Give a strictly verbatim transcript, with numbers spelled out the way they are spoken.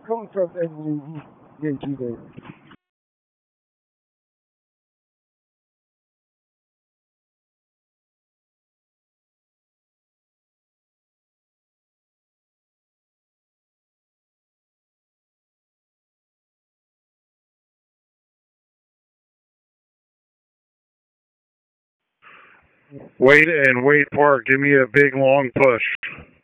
Coming from N U E there. Wade and Wade Park, give me a big long push.